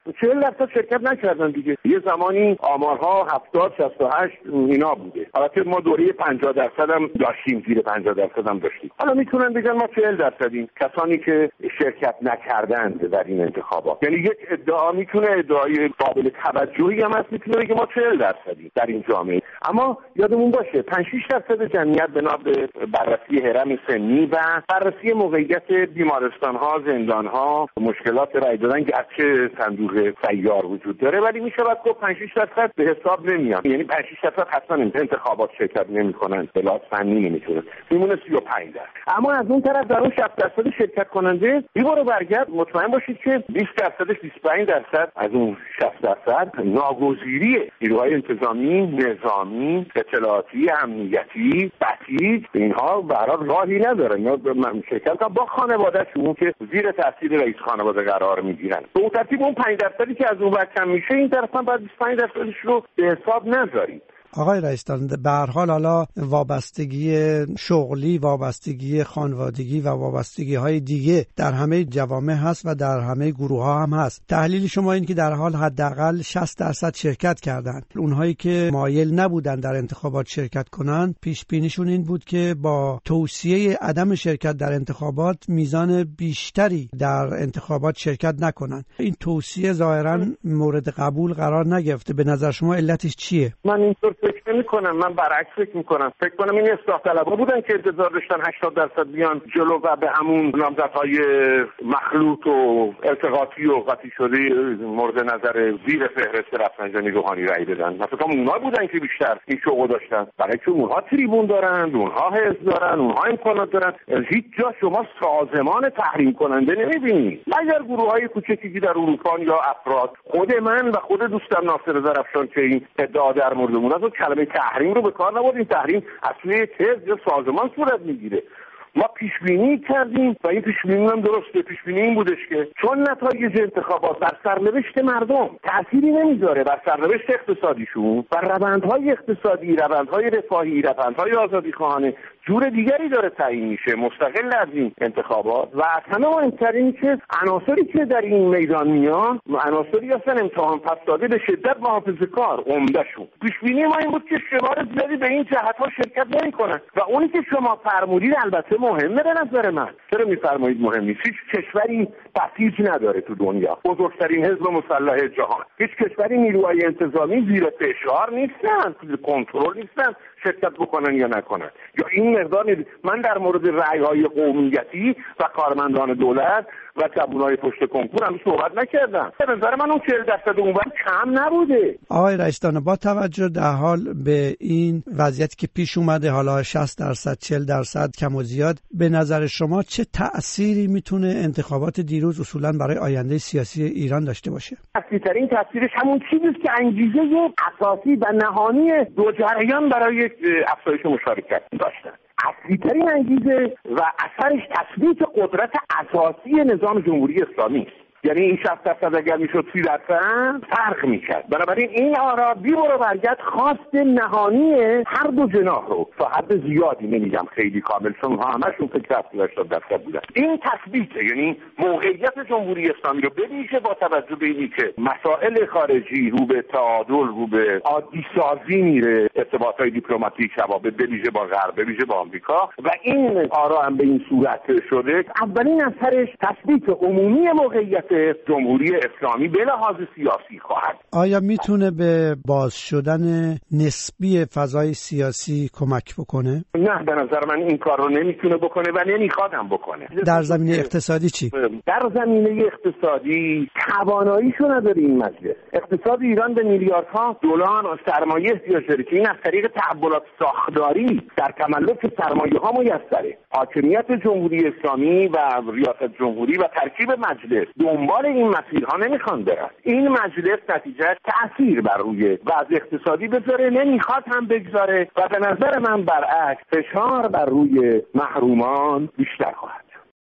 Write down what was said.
40% شرکت نکردن دیگه. یه زمانی آمارها 70 68 اینا بوده. البته ما دوره 50% هم داشتیم، زیر 50% هم داشتیم. حالا میتونن بگن ما 40%یم. کسانی که شرکت نکردند در این انتخابات، یعنی یک ادعا میتونه ادعای قابل توجهی هم هست، میتونه بگه ما 40%یم در این جامعه. اما یادمون باشه 5-6% جمعیت بنا به بررسی هرم سنی و بررسی موقعیت بیمارستان‌ها، زندان‌ها، مشکلات رای دادن که چه صندوق سیار وجود داره، ولی میشه بعد گفت 5-6% به حساب نمیان. یعنی 5-6% حتما انتخابات شرکت نمی‌کنن، بلاس فنی نمی‌تونه، میمونه 35%. اما از اون طرف در اون 60% شرکت کننده بی‌برو برگرد مطمئن باشید که 20%ش 25% از اون 60% ناگزیری نیروهای انتظامی، نظامی، اطلاعاتی، امنیتی، بسیج، اینها برای راهی ندارن. اینا شرکت با خانواده‌شون که زیر تاثیر رئیس خانواده قرار میگیرن. به اون ترتیب اون 5% که از اون وقت کم میشه، این طرف هم باید 25% رو به حساب نذارید. آقای رئیس‌دان، به هر حال حالا وابستگی شغلی، وابستگی خانوادگی و وابستگی‌های دیگه در همه جوامع هست و در همه گروه‌ها هم هست. تحلیل شما این که در حال حداقل 60% شرکت کردند. اونهایی که مایل نبودن در انتخابات شرکت کنن، پیش بینیشون این بود که با توصیه عدم شرکت در انتخابات میزان بیشتری در انتخابات شرکت نکنن. این توصیه ظاهراً مورد قبول قرار نگرفته. به نظر شما علتش چیه؟ من اینطور فکر نمی‌کنم. من برعکس فکر می‌کنم. فکر کنم این اصلاح طلبها بودن که انتظار داشتن 80% بیان جلو و به همون نامزدهای مخلوط و التقاطی و قاطی شده مورد نظر زیر فهرست رفسنجانی روحانی رأی بدن. مثلا اونها بودن که بیشتر این شوقو داشتن، برای که اونها تریبون دارن، اونها حزب دارن، اونها امکانات دارن. هیچ جا شما سازمان تحریم کننده نمی‌بینید مگر گروه‌های کوچکی که در اروپا یا افراد. خود من و خود دوستم ناصر زرفشان که این ادعا در موردمون از کلمه تحریم رو به کار نبردیم. تحریم اصلی تز یا سازمان صورت میگیره. ما پیش بینی کردیم و این پیش بینی هم درسته. پیش بینی این بودش که چون نتایج انتخابات بر سرنوشت مردم تأثیری نمیذاره، بر سرنوشت اقتصادیشون، بر روندهای اقتصادی، روندهای رفاهی، روندهای آزادیخواهانه جور دیگری داره تعیین میشه مستقل از این انتخابات. و از همه مهمتر این که عناصری که در این میدان میان عناصری هستن امتحان پس داده به شدت محافظه‌کار عمده‌شون. پیش بینی ما این بود که شمار زیادی به این جهت‌ها شرکت نمی‌کنن و اونی که شما فرمودید البته مهمه به نظر من. چرا می‌فرمایید مهم نیست؟ هیچ کشوری بسیج نداره تو دنیا. بزرگترین حزب مسلح جهان. هیچ کشوری نیروهای انتظامی زیر فشار نیستن، کنترل نیستن شرکت بکنن یا نکنن. یا این مقدار من در مورد رأی‌های قومیتی و کارمندان دولت و جوانای پشت کنکور هم صحبت نکردم. به نظر من اون 40% اونور کم نبوده. آقای رئیس‌دان، با توجه در حال به این وضعیتی که پیش اومده، حالا 60% 40% کم و زیاد، به نظر شما چه تأثیری میتونه انتخابات دیروز اصولاً برای آینده سیاسی ایران داشته باشه؟ اصلی‌ترین تأثیرش همون چیزیه که انگیزه اساسی و نهانی دو جریان برای افزایش مشارکت داشتن. اصلی‌ترین انگیزه و اثرش تثبیت قدرت اساسی نظام جمهوری اسلامی است. یعنی این 60% اگر میشد 30% فرق میکرد. بنابراین این آرا بی‌برو برگرد خواست نهانی هر دو جناح رو تا حد زیادی، نمیگم خیلی کامل چون همشون فکر 70% بودن، این تثبیت یعنی موقعیت جمهوری اسلامی رو بویژه با توجه به اینی که مسائل خارجی رو به تعادل، رو به عادی سازی میره، ارتباطات دیپلماتیک روابط بویژه با غرب، بویژه با آمریکا، و این آرا هم به این صورت شده. اولین اثرش تثبیت عمومی موقعیت جمهوری اسلامی به لحاظ سیاسی خواهد. آیا میتونه به باز شدن نسبی فضای سیاسی کمک بکنه؟ نه، به نظر من این کار رو نمیتونه بکنه و نمیخوادم بکنه. در زمینه اقتصادی چی؟ در زمینه اقتصادی تواناییشو نداره این مجلس. اقتصاد ایران به میلیاردها دلار سرمایه احتیاج داره که این از طریق تحولات ساختاری در تملک سرمایه‌ها میسره. حاکمیت جمهوری اسلامی و ریاست جمهوری و ترکیب مجلس دنبال این مسیرها نمیخوان برن. این مجلس نتیجه تأثیر بر روی وضع اقتصادی بذاره، نمیخواد هم بگذاره و به نظر من برعکس فشار بر روی محرومان بیشتر خواهد.